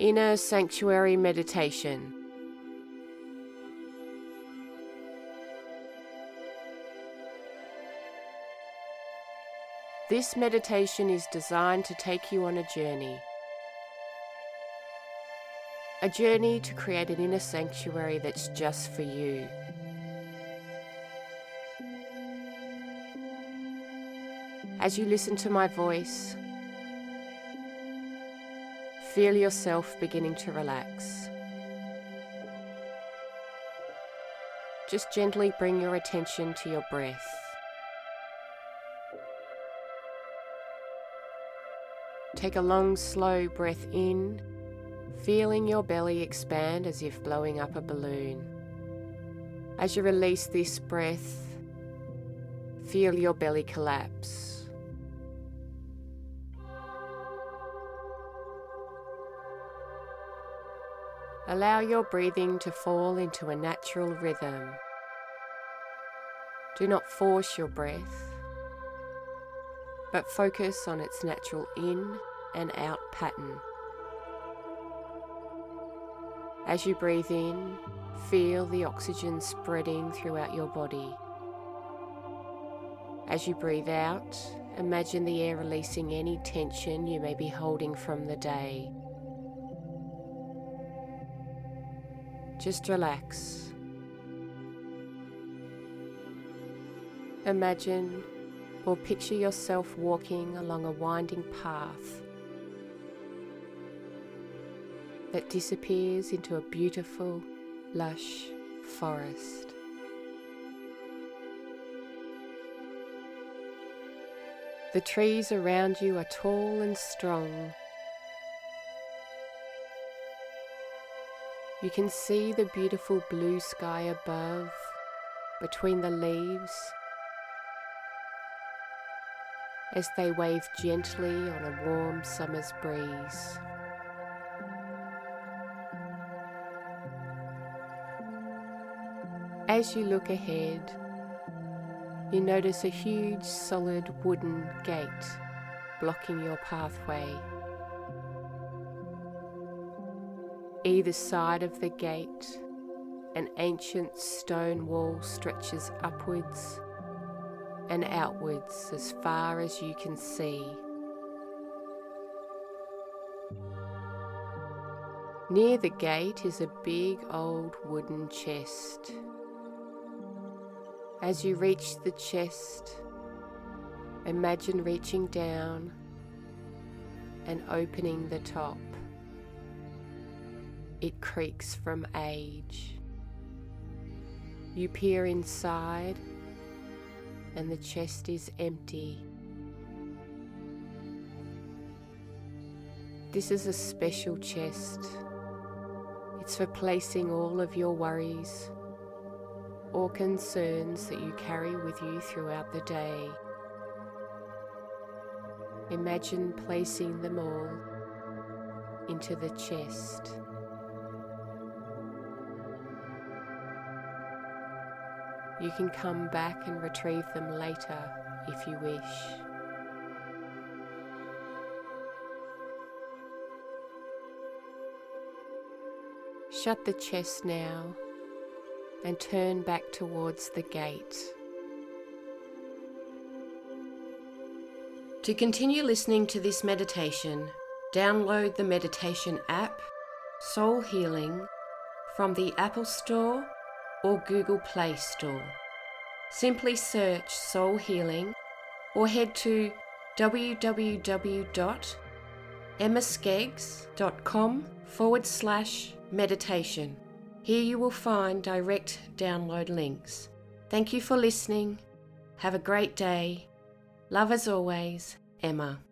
Inner Sanctuary Meditation. This meditation is designed to take you on a journey to create an inner sanctuary that's just for you. As you listen to my voice, feel yourself beginning to relax. Just gently bring your attention to your breath. Take a long, slow breath in, feeling your belly expand as if blowing up a balloon. As you release this breath, feel your belly collapse. Allow your breathing to fall into a natural rhythm. Do not force your breath, but focus on its natural in and out pattern. As you breathe in, feel the oxygen spreading throughout your body. As you breathe out, imagine the air releasing any tension you may be holding from the day. Just relax. Imagine or picture yourself walking along a winding path that disappears into a beautiful, lush forest. The trees around you are tall and strong. You can see the beautiful blue sky above, between the leaves, as they wave gently on a warm summer's breeze. As you look ahead, you notice a huge solid wooden gate blocking your pathway. Either side of the gate, an ancient stone wall stretches upwards and outwards as far as you can see. Near the gate is a big old wooden chest. As you reach the chest, imagine reaching down and opening the top. It creaks from age. You peer inside and the chest is empty. This is a special chest. It's for placing all of your worries or concerns that you carry with you throughout the day. Imagine placing them all into the chest. You can come back and retrieve them later if you wish. Shut the chest now and turn back towards the gate. To continue listening to this meditation, download the meditation app, Soul Healing, from the Apple Store or Google Play Store. Simply search Soul Healing or head to www.emmaskeggs.com/meditation. Here you will find direct download links. Thank you for listening. Have a great day. Love as always, Emma.